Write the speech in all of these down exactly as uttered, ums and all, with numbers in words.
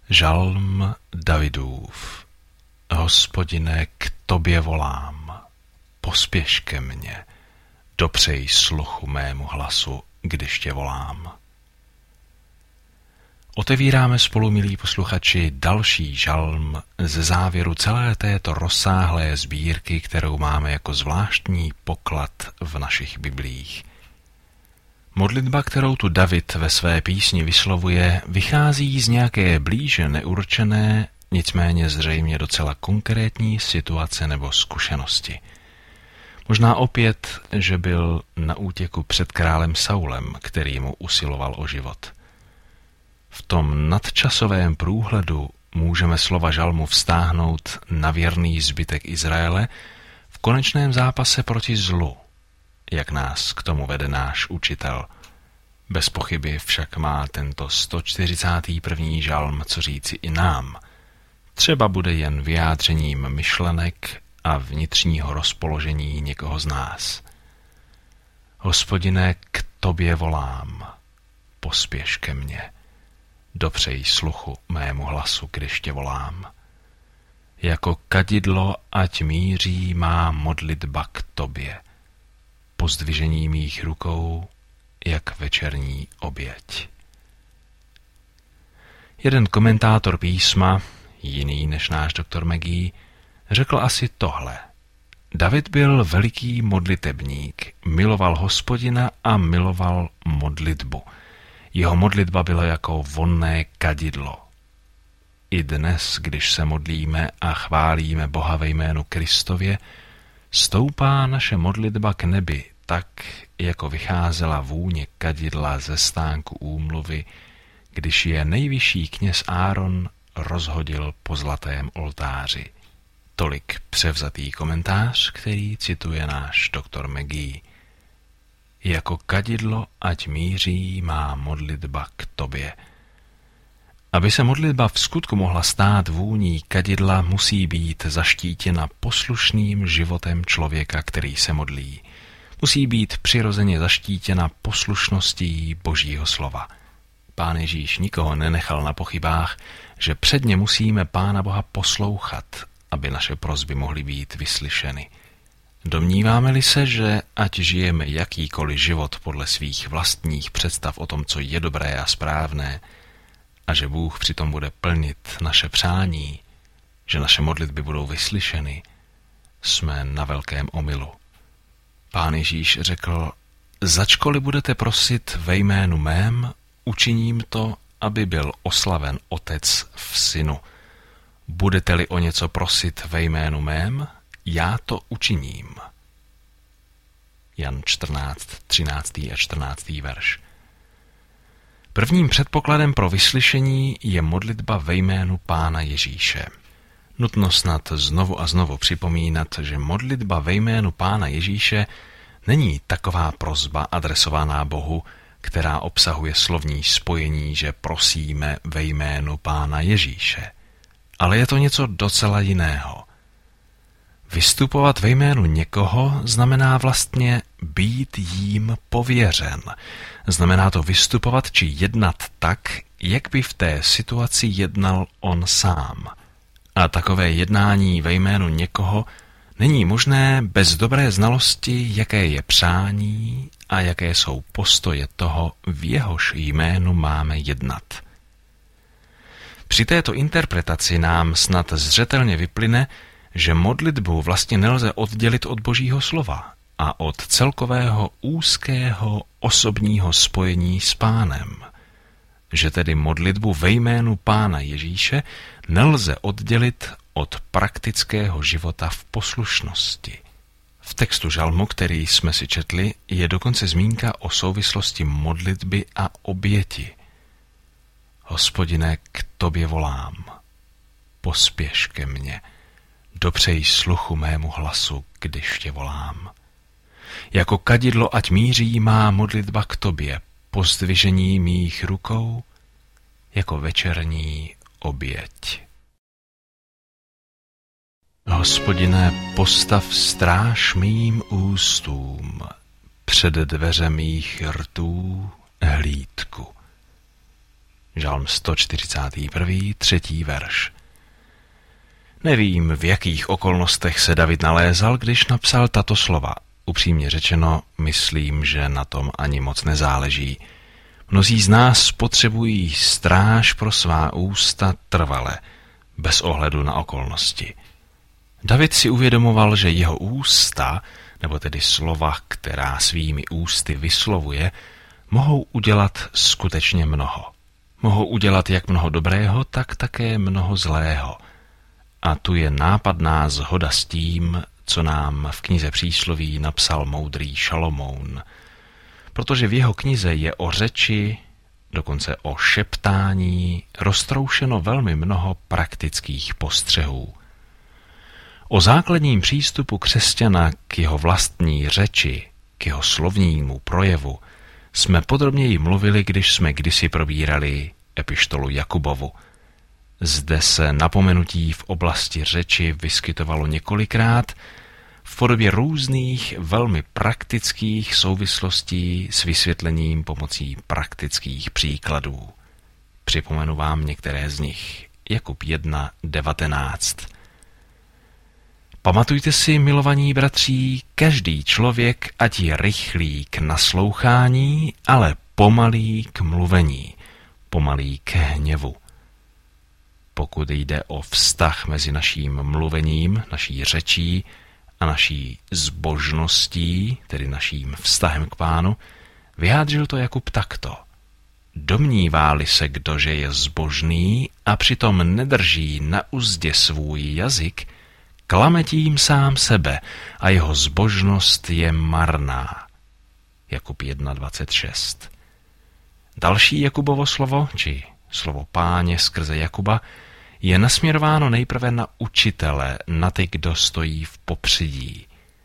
Žalm Davidův. Hospodine, k tobě volám, pospěš ke mně, dopřej sluchu mému hlasu, když tě volám. Otevíráme spolu, milí posluchači, další žalm ze závěru celé této rozsáhlé sbírky, kterou máme jako zvláštní poklad v našich biblích. Modlitba, kterou tu David ve své písni vyslovuje, vychází z nějaké blíže neurčené, nicméně zřejmě docela konkrétní situace nebo zkušenosti. Možná opět, že byl na útěku před králem Saulem, který mu usiloval o život. V tom nadčasovém průhledu můžeme slova žalmu vztáhnout na věrný zbytek Izraele v konečném zápase proti zlu, jak nás k tomu vede náš učitel. Bez pochyby však má tento sto čtyřicátý první žalm co říci i nám. Třeba bude jen vyjádřením myšlenek a vnitřního rozpoložení někoho z nás. Hospodine, k tobě volám, pospěš ke mně, dopřej sluchu mému hlasu, když tě volám. Jako kadidlo ať míří má modlitba k tobě, pozdvižení mých rukou, jak večerní oběť. Jeden komentátor písma, jiný než náš doktor Magee, řekl asi tohle. David byl veliký modlitebník, miloval Hospodina a miloval modlitbu. Jeho modlitba byla jako vonné kadidlo. I dnes, když se modlíme a chválíme Boha ve jménu Kristově, stoupá naše modlitba k nebi tak, jako vycházela vůně kadidla ze stánku úmluvy, když je nejvyšší kněz Áron rozhodil po zlatém oltáři. Tolik převzatý komentář, který cituje náš doktor Magee. Jako kadidlo ať míří má modlitba k tobě. Aby se modlitba v skutku mohla stát vůní kadidla, musí být zaštítěna poslušným životem člověka, který se modlí. Musí být přirozeně zaštítěna poslušností Božího slova. Pán Ježíš nikoho nenechal na pochybách, že předně musíme Pána Boha poslouchat, aby naše prosby mohly být vyslyšeny. Domníváme-li se, že ať žijeme jakýkoliv život podle svých vlastních představ o tom, co je dobré a správné, a že Bůh přitom bude plnit naše přání, že naše modlitby budou vyslyšeny, jsme na velkém omylu. Pán Ježíš řekl, začkoli budete prosit ve jménu mém, učiním to, aby byl oslaven Otec v Synu. Budete-li o něco prosit ve jménu mém, já to učiním. Jan čtrnáct, třináctý a čtrnáctý verš. Prvním předpokladem pro vyslyšení je modlitba ve jménu Pána Ježíše. Nutno snad znovu a znovu připomínat, že modlitba ve jménu Pána Ježíše není taková prosba adresovaná Bohu, která obsahuje slovní spojení, že prosíme ve jménu Pána Ježíše. Ale je to něco docela jiného. Vystupovat ve jménu někoho znamená vlastně být jím pověřen. Znamená to vystupovat či jednat tak, jak by v té situaci jednal on sám. A takové jednání ve jménu někoho není možné bez dobré znalosti, jaké je přání a jaké jsou postoje toho, v jehož jménu máme jednat. Při této interpretaci nám snad zřetelně vyplyne, že modlitbu vlastně nelze oddělit od Božího slova a od celkového úzkého osobního spojení s Pánem. Že tedy modlitbu ve jménu Pána Ježíše nelze oddělit od praktického života v poslušnosti. V textu žalmu, který jsme si četli, je dokonce zmínka o souvislosti modlitby a oběti. Hospodine, k tobě volám, pospěš ke mně, dopřej sluchu mému hlasu, když tě volám. Jako kadidlo ať míří má modlitba k tobě, pozdvižení mých rukou, jako večerní oběť. Hospodine, postav stráž mým ústům, před dveře mých rtů hlídku. Žalm sto čtyřicátý první, třetí verš. Nevím, v jakých okolnostech se David nalézal, když napsal tato slova. Upřímně řečeno, myslím, že na tom ani moc nezáleží. Mnozí z nás potřebují stráž pro svá ústa trvale, bez ohledu na okolnosti. David si uvědomoval, že jeho ústa, nebo tedy slova, která svými ústy vyslovuje, mohou udělat skutečně mnoho. Mohou udělat jak mnoho dobrého, tak také mnoho zlého. A tu je nápadná shoda s tím, co nám v knize Přísloví napsal moudrý Šalomoun. Protože v jeho knize je o řeči, dokonce o šeptání, roztroušeno velmi mnoho praktických postřehů. O základním přístupu křesťana k jeho vlastní řeči, k jeho slovnímu projevu, jsme podrobněji mluvili, když jsme kdysi probírali epištolu Jakubovu. Zde se napomenutí v oblasti řeči vyskytovalo několikrát v podobě různých velmi praktických souvislostí s vysvětlením pomocí praktických příkladů. Připomenu vám některé z nich. Jakub jedna devatenáct. Pamatujte si, milovaní bratří, každý člověk ať je rychlý k naslouchání, ale pomalý k mluvení, pomalý k hněvu. Pokud jde o vztah mezi naším mluvením, naší řečí a naší zbožností, tedy naším vztahem k Pánu, vyjádřil to Jakub takto. Domnívá-li se kdo, že je zbožný a přitom nedrží na uzdě svůj jazyk, klame tím sám sebe a jeho zbožnost je marná. Jakub jedna dvacet šest. Další Jakubovo slovo, či slovo Páně skrze Jakuba, je nasměrováno nejprve na učitele, na ty, kdo stojí v popředí.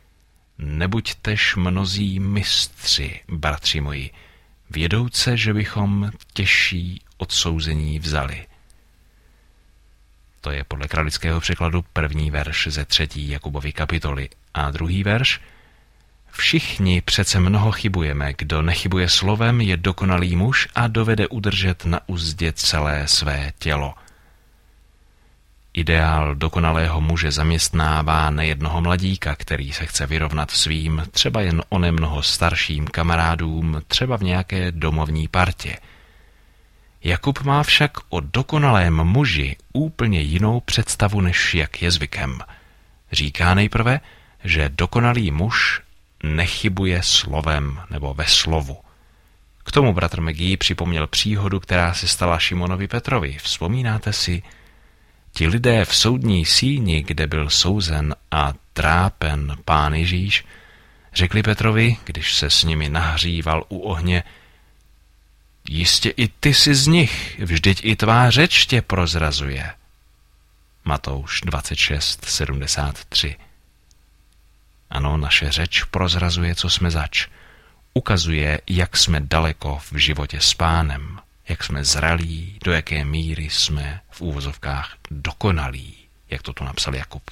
Nebuďtež mnozí mistři, bratři moji, vědouce, že bychom těžší odsouzení vzali. To je podle kralického překladu první verš ze třetí Jakubovy kapitoly. A druhý verš. Všichni přece mnoho chybujeme, kdo nechybuje slovem, je dokonalý muž a dovede udržet na uzdě celé své tělo. Ideál dokonalého muže zaměstnává nejednoho mladíka, který se chce vyrovnat svým, třeba jen onemnoho starším kamarádům, třeba v nějaké domovní partě. Jakub má však o dokonalém muži úplně jinou představu, než jak je zvykem. Říká nejprve, že dokonalý muž nechybuje slovem nebo ve slovu. K tomu bratr McGee připomněl příhodu, která se stala Šimonovi Petrovi. Vzpomínáte si? Ti lidé v soudní síni, kde byl souzen a trápen Pán Ježíš, řekli Petrovi, když se s nimi nahříval u ohně, jistě i ty jsi z nich, vždyť i tvá řeč tě prozrazuje. Matouš dvacet šest sedmdesát tři. Ano, naše řeč prozrazuje, co jsme zač. Ukazuje, jak jsme daleko v životě s Pánem, jak jsme zralí, do jaké míry jsme v úvozovkách dokonalí, jak to tu napsal Jakub.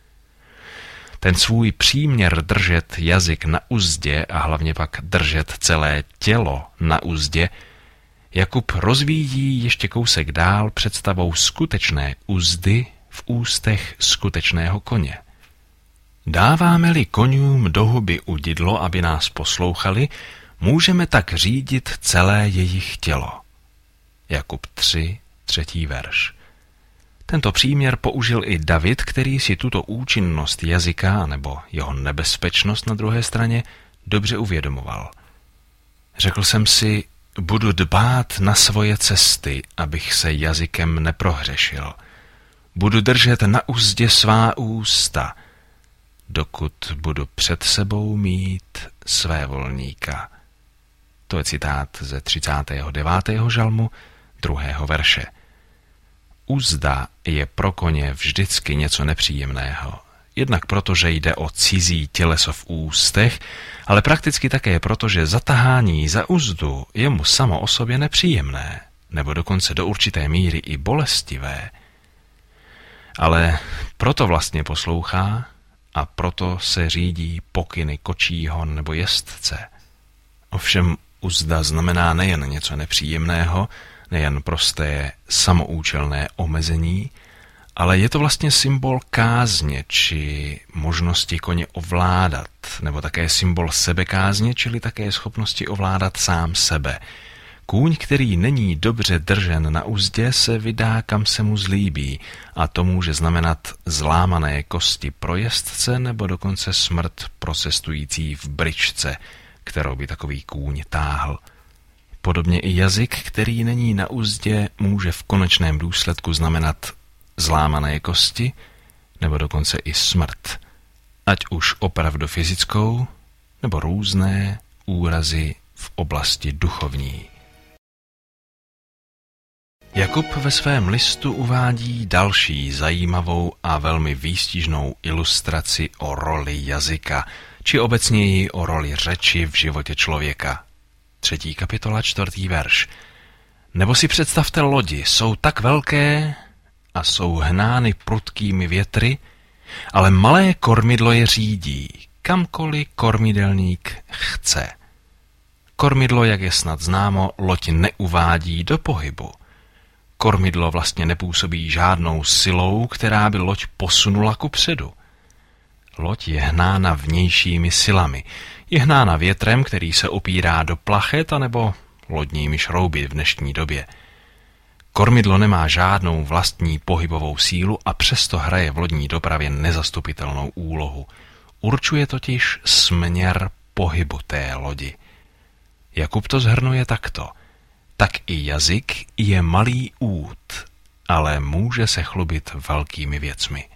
Ten svůj příměr držet jazyk na uzdě a hlavně pak držet celé tělo na uzdě Jakub rozvíjí ještě kousek dál představou skutečné uzdy v ústech skutečného koně. Dáváme-li koňům do huby udidlo, aby nás poslouchali, můžeme tak řídit celé jejich tělo. Jakub tři, třetí verš. Tento příměr použil i David, který si tuto účinnost jazyka, nebo jeho nebezpečnost na druhé straně, dobře uvědomoval. Řekl jsem si, budu dbát na svoje cesty, abych se jazykem neprohřešil. Budu držet na uzdě svá ústa, dokud budu před sebou mít svévolníka. To je citát ze třicátého devátého žalmu, druhého verše. Uzda je pro koně vždycky něco nepříjemného. Jednak proto, že jde o cizí těleso v ústech, ale prakticky také proto, že zatahání za uzdu je mu samo o sobě nepříjemné, nebo dokonce do určité míry i bolestivé. Ale proto vlastně poslouchá a proto se řídí pokyny kočího nebo jezdce. Ovšem uzda znamená nejen něco nepříjemného, nejen prosté samoučelné omezení, ale je to vlastně symbol kázně, či možnosti koně ovládat, nebo také symbol sebekázně, čili také schopnosti ovládat sám sebe. Kůň, který není dobře držen na uzdě, se vydá, kam se mu zlíbí, a to může znamenat zlámané kosti pro jezdce nebo dokonce smrt pro cestující v bryčce, kterou by takový kůň táhl. Podobně i jazyk, který není na uzdě, může v konečném důsledku znamenat zlámané kosti nebo dokonce i smrt, ať už opravdu fyzickou nebo různé úrazy v oblasti duchovní. Jakub ve svém listu uvádí další zajímavou a velmi výstižnou ilustraci o roli jazyka, či obecněji o roli řeči v životě člověka. Třetí kapitola, čtvrtý verš. Nebo si představte lodi, jsou tak velké a jsou hnány prudkými větry, ale malé kormidlo je řídí, kamkoliv kormidelník chce. Kormidlo, jak je snad známo, loď neuvádí do pohybu. Kormidlo vlastně nepůsobí žádnou silou, která by loď posunula kupředu. Loď je hnána vnějšími silami. Je hnána větrem, který se opírá do plachet anebo lodními šrouby v dnešní době. Kormidlo nemá žádnou vlastní pohybovou sílu a přesto hraje v lodní dopravě nezastupitelnou úlohu. Určuje totiž směr pohybu té lodi. Jakub to shrnuje takto. Tak i jazyk je malý út, ale může se chlubit velkými věcmi.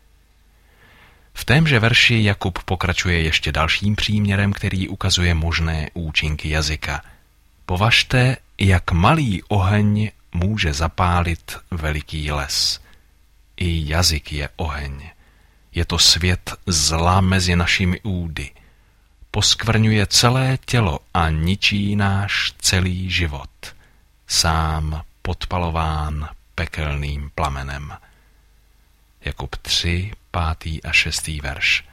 V témže verši Jakub pokračuje ještě dalším příměrem, který ukazuje možné účinky jazyka. Považte, jak malý oheň může zapálit veliký les. I jazyk je oheň. Je to svět zla mezi našimi údy. Poskvrňuje celé tělo a ničí náš celý život. Sám podpalován pekelným plamenem. Jakub tři, pátý a šestý verš.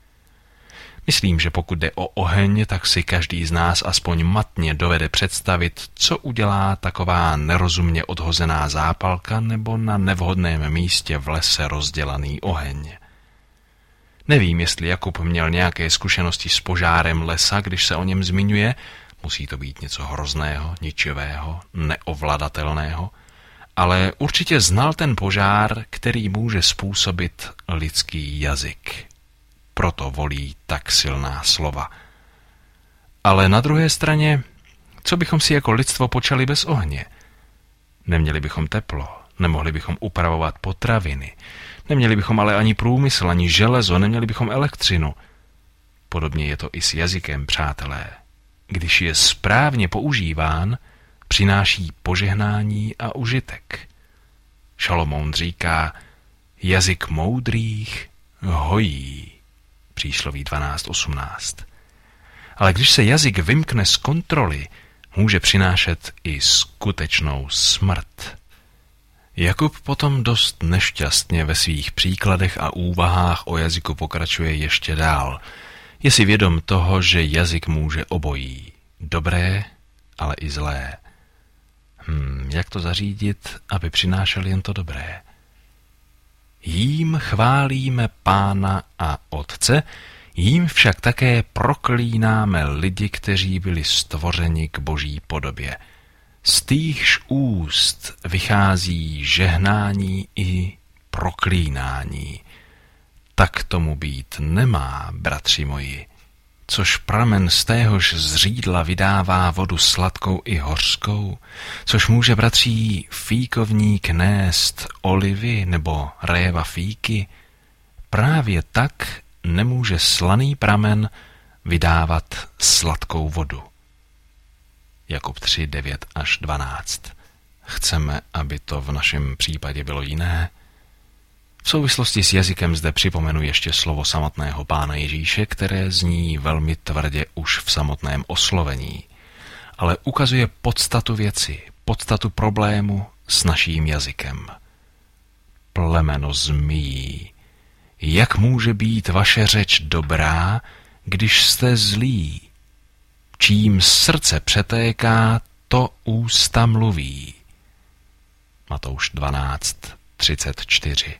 Myslím, že pokud jde o oheň, tak si každý z nás aspoň matně dovede představit, co udělá taková nerozumně odhozená zápalka nebo na nevhodném místě v lese rozdělaný oheň. Nevím, jestli Jakub měl nějaké zkušenosti s požárem lesa, když se o něm zmiňuje. Musí to být něco hrozného, ničivého, neovladatelného, ale určitě znal ten požár, který může způsobit lidský jazyk. Proto volí tak silná slova. Ale na druhé straně, co bychom si jako lidstvo počali bez ohně? Neměli bychom teplo, nemohli bychom upravovat potraviny, neměli bychom ale ani průmysl, ani železo, neměli bychom elektřinu. Podobně je to i s jazykem, přátelé. Když je správně používán, přináší požehnání a užitek. Šalomoun říká, jazyk moudrých hojí. Přísloví dvanáct osmnáct. Ale když se jazyk vymkne z kontroly, může přinášet i skutečnou smrt. Jakub potom dost nešťastně ve svých příkladech a úvahách o jazyku pokračuje ještě dál. Je si vědom toho, že jazyk může obojí. Dobré, ale i zlé. Hmm, jak to zařídit, aby přinášel jen to dobré? Jím chválíme Pána a Otce, jím však také proklínáme lidi, kteří byli stvořeni k Boží podobě. Z týchž úst vychází žehnání i proklínání. Tak tomu být nemá, bratři moji, což pramen z téhož zřídla vydává vodu sladkou i hořkou, což může, bratří, fíkovník nést olivy nebo réva fíky, právě tak nemůže slaný pramen vydávat sladkou vodu. Jakub tři, devět až dvanáct. Chceme, aby to v našem případě bylo jiné? V souvislosti s jazykem zde připomenu ještě slovo samotného Pána Ježíše, které zní velmi tvrdě už v samotném oslovení, ale ukazuje podstatu věci, podstatu problému s naším jazykem. Plemeno zmijí, jak může být vaše řeč dobrá, když jste zlí? Čím srdce přetéká, to ústa mluví. Matouš dvanáct třicet čtyři.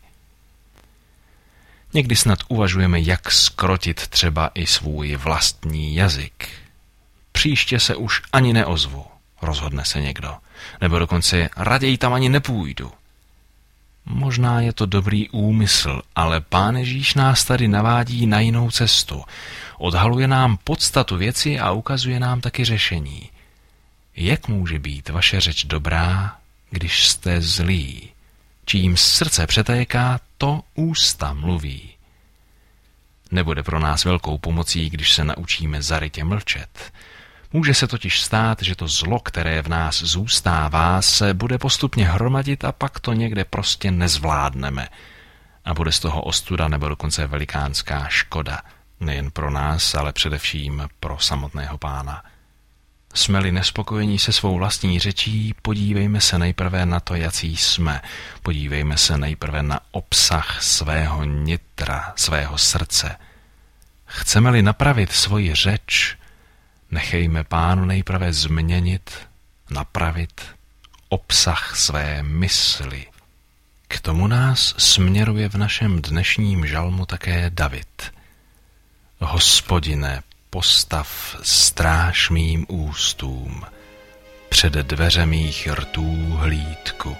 Někdy snad uvažujeme, jak zkrotit třeba i svůj vlastní jazyk. Příště se už ani neozvu, rozhodne se někdo. Nebo dokonce raději tam ani nepůjdu. Možná je to dobrý úmysl, ale Pán Ježíš nás tady navádí na jinou cestu. Odhaluje nám podstatu věci a ukazuje nám taky řešení. Jak může být vaše řeč dobrá, když jste zlí? Čím srdce přetéká, to ústa mluví. Nebude pro nás velkou pomocí, když se naučíme zarytě mlčet. Může se totiž stát, že to zlo, které v nás zůstává, se bude postupně hromadit a pak to někde prostě nezvládneme. A bude z toho ostuda nebo dokonce velikánská škoda. Nejen pro nás, ale především pro samotného Pána. Jsme-li nespokojení se svou vlastní řečí, podívejme se nejprve na to, jací jsme. Podívejme se nejprve na obsah svého nitra, svého srdce. Chceme-li napravit svoji řeč, nechejme Pánu nejprve změnit, napravit obsah své mysli. K tomu nás směruje v našem dnešním žalmu také David. Hospodine, postav stráž mým ústům, před dveře mých rtů hlídku.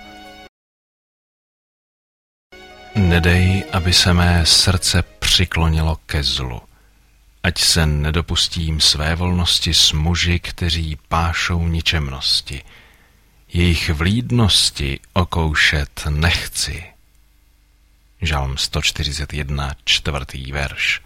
Nedej, aby se mé srdce přiklonilo ke zlu, ať se nedopustím své volnosti s muži, kteří pášou ničemnosti. Jejich vlídnosti okoušet nechci. Žalm sto čtyřicet jedna, čtvrtý verš.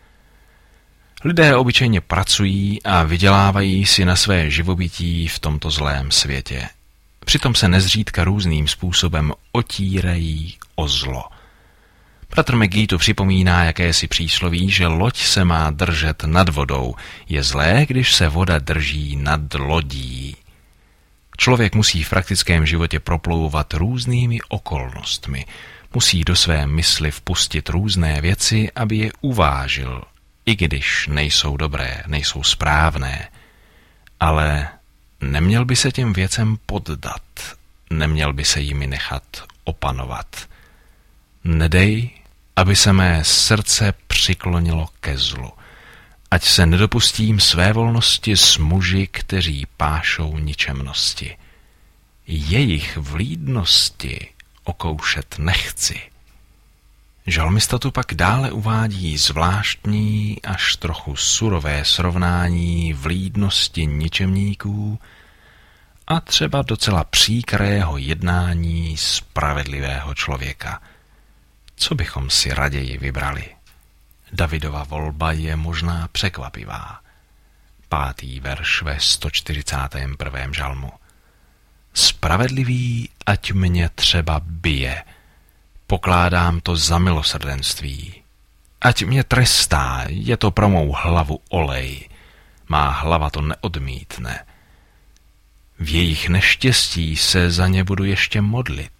Lidé obyčejně pracují a vydělávají si na své živobytí v tomto zlém světě. Přitom se nezřídka různým způsobem otírají o zlo. Bratr McGee tu připomíná jakési přísloví, že loď se má držet nad vodou. Je zlé, když se voda drží nad lodí. Člověk musí v praktickém životě proplouvat různými okolnostmi. Musí do své mysli vpustit různé věci, aby je uvážil, i když nejsou dobré, nejsou správné. Ale neměl by se těm věcem poddat, neměl by se jimi nechat opanovat. Nedej, aby se mé srdce přiklonilo ke zlu, ať se nedopustím své volnosti s muži, kteří pášou ničemnosti. Jejich vlídnosti okoušet nechci. Žalmista tu pak dále uvádí zvláštní až trochu surové srovnání vlídnosti ničemníků a třeba docela příkrého jednání spravedlivého člověka. Co bychom si raději vybrali? Davidova volba je možná překvapivá. Pátý verš ve sto čtyřicátém prvém žalmu. Spravedlivý, ať mě třeba bije, pokládám to za milosrdenství. Ať mě trestá, je to pro mou hlavu olej. Má hlava to neodmítne. V jejich neštěstí se za ně budu ještě modlit.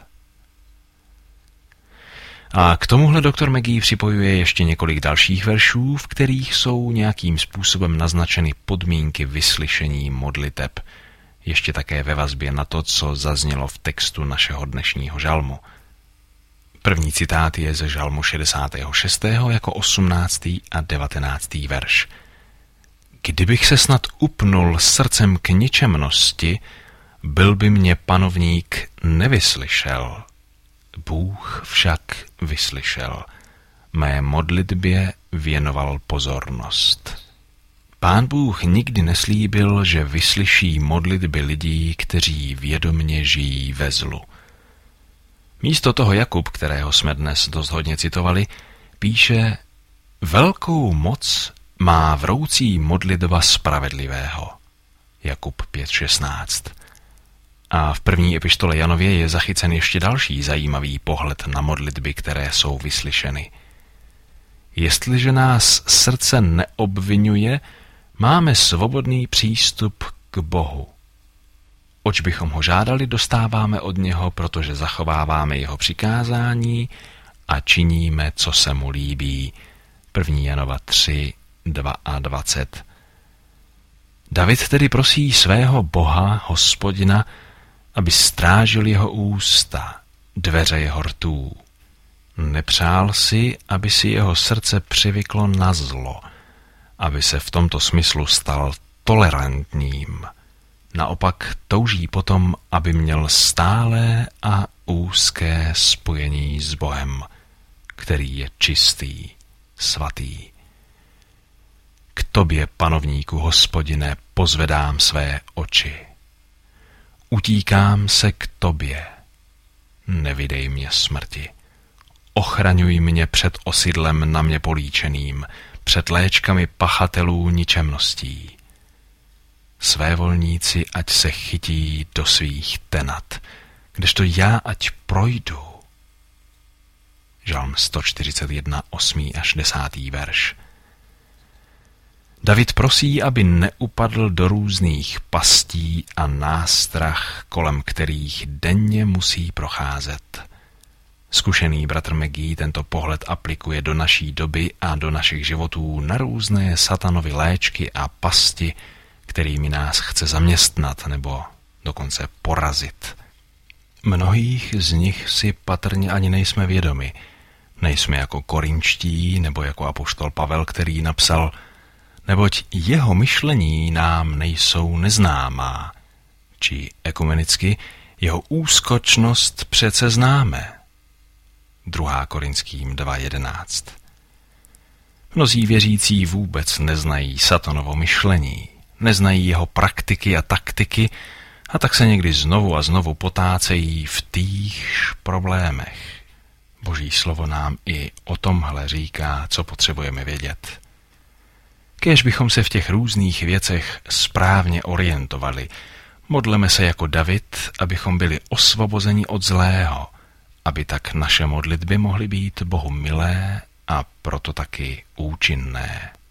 A k tomuhle doktor McGee připojuje ještě několik dalších veršů, v kterých jsou nějakým způsobem naznačeny podmínky vyslyšení modliteb. Ještě také ve vazbě na to, co zaznělo v textu našeho dnešního žalmu. První citát je ze žalmu šedesátého šestého jako osmnáctý a devatenáctý verš. Kdybych se snad upnul srdcem k ničemnosti, byl by mě panovník nevyslyšel. Bůh však vyslyšel. Mé modlitbě věnoval pozornost. Pán Bůh nikdy neslíbil, že vyslyší modlitby lidí, kteří vědomně žijí ve zlu. Místo toho Jakub, kterého jsme dnes dost hodně citovali, píše: velkou moc má vroucí modlitba spravedlivého. Jakub pět šestnáct. A v první epištole Janově je zachycen ještě další zajímavý pohled na modlitby, které jsou vyslyšeny. Jestliže nás srdce neobvinuje, máme svobodný přístup k Bohu. Oč bychom ho žádali, dostáváme od něho, protože zachováváme jeho přikázání a činíme, co se mu líbí. první Janova tři, dvacet dva. David tedy prosí svého Boha, Hospodina, aby strážil jeho ústa, dveře jeho rtů. Nepřál si, aby si jeho srdce přivyklo na zlo, aby se v tomto smyslu stal tolerantním. Naopak touží potom, aby měl stálé a úzké spojení s Bohem, který je čistý, svatý. K tobě, panovníku Hospodine, pozvedám své oči. Utíkám se k tobě. Nevydej mě smrti. Ochraňuj mě před osidlem na mě políčeným, před léčkami pachatelů ničemností. Svévolníci ať se chytí do svých tenat, kdežto já ať projdu. Žalm sto čtyřicet jedna, osmý až desátý verš. David prosí, aby neupadl do různých pastí a nástrah, kolem kterých denně musí procházet. Zkušený bratr McGee tento pohled aplikuje do naší doby a do našich životů na různé satanovy léčky a pasti, kterými nás chce zaměstnat nebo dokonce porazit. Mnohých z nich si patrně ani nejsme vědomi. Nejsme jako korinčtí nebo jako apoštol Pavel, který napsal: neboť jeho myšlení nám nejsou neznámá, či ekumenicky jeho úskočnost přece známe. druhá Korinským dva jedenáct. Mnozí věřící vůbec neznají satanovo myšlení, neznají jeho praktiky a taktiky, a tak se někdy znovu a znovu potácejí v týchž problémech. Boží slovo nám i o tomhle říká, co potřebujeme vědět. Kéž bychom se v těch různých věcech správně orientovali, modleme se jako David, abychom byli osvobozeni od zlého, aby tak naše modlitby mohly být Bohu milé a proto taky účinné.